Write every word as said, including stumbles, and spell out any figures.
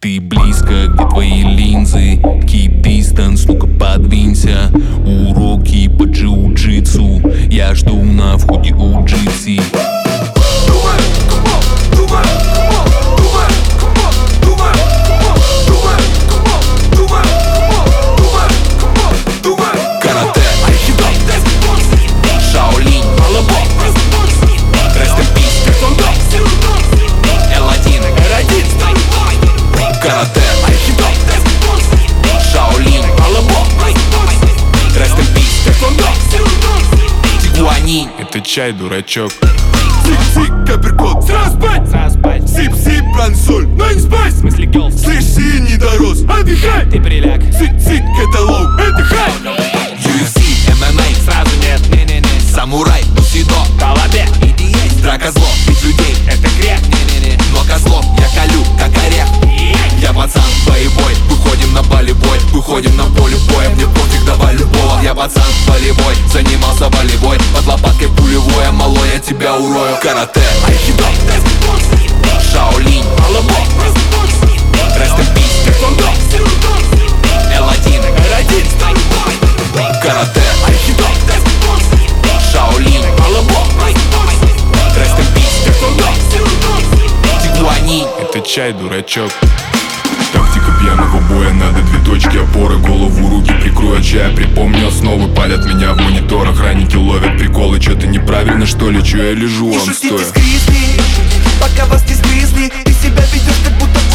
Ты близко, где твои линзы? Keep distance, ну-ка подвинься. Уроки по джиу-джитсу я жду на входе у джипси. Карате, айкидо, Шаолинь, Rest in peace, тэквондо, эл один, эр один. Карате, айкидо, Шаолинь, Rest in peace, тэквондо, Тигуанин. Это чай, дурачок. Цик-цик, апперкот, сразу спать. Сип-сип, брансоль, но не спать. В смысле гелс? Слышь, синий дорос, отдыхай. Ты приляг. Цик-цик, это лоу, это хай. ю эф си, эм эм а, Сразу нет, не-не-не. самурай, бусидо, Талабе, драка зло, бить людей, это грех. не-не-не. Но козлов я колю, как орех. Я пацан, боевой, выходим на болевой. Выходим на поле боя, мне пофиг, давай любого. Я пацан, болевой, занимался волейбой. Под лопаткой пулевой, а малой, я тебя урою. Карате, айкидо, Шаолинь, Rest in peace, тэквондо, эл один, эр один. Карате, айкидо, Шаолинь, Rest in peace, тэквондо, Тигуанин. Это чай, дурачок. Тактика пьяного боя, надо две точки опоры. Голову, руки прикрою от чая, припомню основы. Палят меня в монитор, охранники ловят приколы. Чё ты неправильно, что ли? Чё я лежу, Не вам шутите стоя? с Гризли, пока вас не сгрызли. Ты себя ведешь, как будто